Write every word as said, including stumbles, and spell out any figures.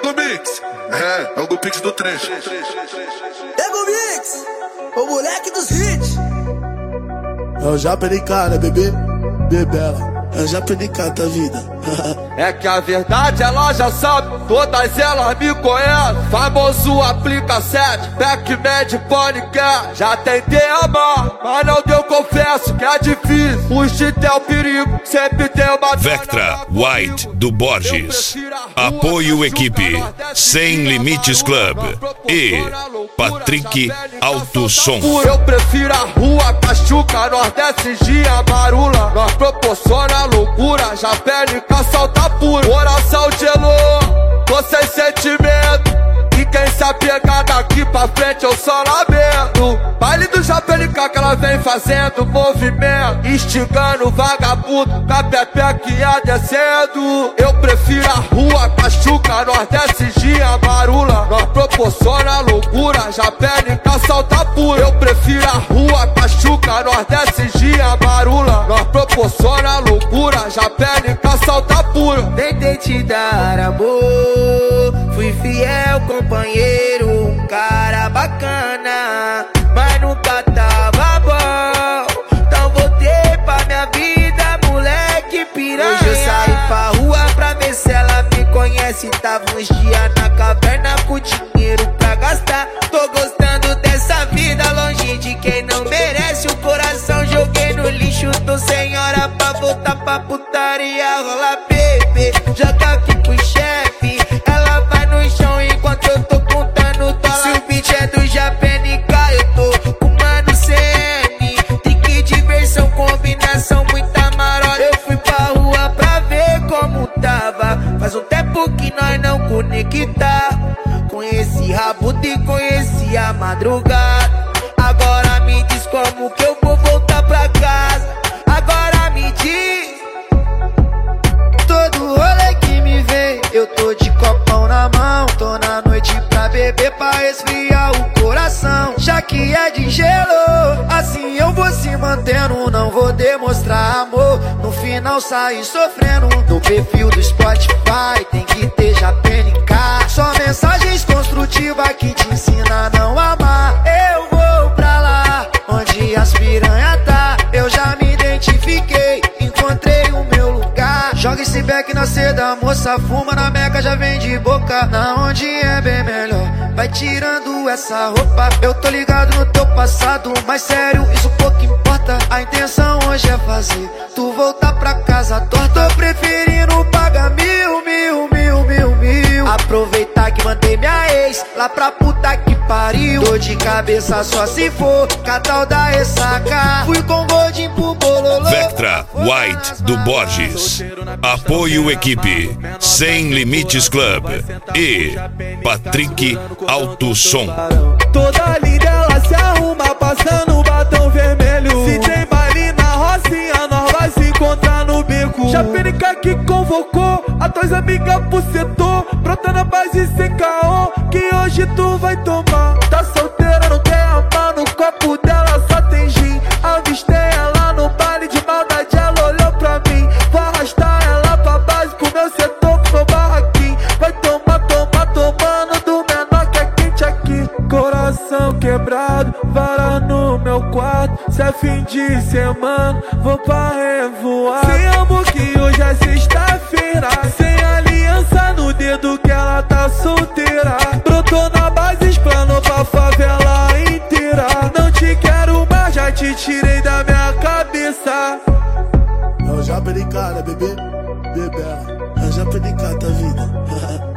Ego Mix, é, é o Go Pix do trecho. Ego Mix, o moleque dos hits. É o Japa de cara, bebê, bebela. É o Japa de cara da vida. É que a verdade ela já sabe, todas elas me conhecem. Famoso aplica sete, Pac-Man, Ponycat. Já tentei amar, mas não deu, confesso que é difícil. O instinto é o perigo, sempre tem uma Vectra White do Borges. Apoio equipe Sem Limites Club e Patrick Alto Som. Eu prefiro a rua, Cachuca, Nordeste, Gia, Marula. Nós proporciona loucura, já pele com salta puro. Coração gelou, tô sem sentimento. E quem se apegar daqui pra frente eu só lamento. Baile do Japelica que ela vem fazendo movimento, instigando vagabundo, com a pepequinha descendo. Eu prefiro a rua, Cachuca, Nordeste, Gia, Marula. Nós proporciona loucura, já pele com salta puro. Eu prefiro a rua, Cachuca, Nordeste, Gia, Marula. Nós proporciona loucura, já pele com salta puro. Tentei te dar amor, fui fiel companheiro, um cara bacana, mas nunca tava bom. Então voltei pra minha vida, moleque piranha. Hoje eu saí pra rua pra ver se ela me conhece. Tava uns dias na caverna com dinheiro pra gastar. Tô gostando dessa vida, longe de quem não merece. O coração joguei no lixo, tô sem hora pra voltar pra putaria. Rola bebê, joga aqui pro chefe. Ela vai no chão enquanto eu tô contando dólar. Se o beat é do Japenica, eu tô com mano C N. Trick, diversão, combinação, muita marola. Eu fui pra rua pra ver como tava. Faz um tempo que nós não conecta. Conheci Rabuda e conheci a madrugada. Agora me diz como que eu vou voltar pra casa. Agora me diz. Todo rolê que me vem, eu tô de copão na mão. Tô na noite pra beber, pra esfriar o coração. Já que é de gelo, assim eu vou se mantendo. Não vou demonstrar amor, no final sair sofrendo. No perfil do Spotify tem que ter Japenica. Só mensagens construtivas que te ensina a não amar. Eu vou pra lá, onde as piranha tá. Eu já me identifiquei, encontrei o meu lugar. Joga esse beck na seda, moça, fuma na meca, já vem de boca. Na onde é bem melhor, vai tirando essa roupa. Eu tô ligado no teu passado, mas sério, isso pouco importa. A intenção hoje é fazer tu voltar pra casa torta. Tô preferindo pagar mil, mil, mil, mil, mil. Aproveitar que mandei minha ex lá pra puta que pariu. Tô de cabeça só se for catal da ressaca. Fui com Godinho pro bololô. Vectra White do Borges. Apoio equipe Sem Limites Club e Patrick Alto Som. Toda linda ela se arruma passando batom vermelho. Se tem baile na Rocinha, nós vai se encontrar no beco. Japenica que convocou a tuas amigas pro setor. Brota na base sem caô, que hoje tu vai tomar. Tá solteira, não quer amar, no copo dela só tem gin. Avistei ela no baile de maldade, ela olhou pra mim. Vou arrastar ela pra base pro meu setor, pro meu barraquinho. Vai tomar, tomar, tomando do menor que é quente aqui. Coração quebrado, vara no meu quarto. Se é fim de semana, vou pra revoar. Sem amor que hoje é sexta-feira. Sem aliança no dedo que ela tá solteira. Brotou na base, explanou pra favela inteira. Não te quero mais, já te tirei da minha cabeça. É o Japa de cara, bebê, bebela. É o Japa de cara da vida.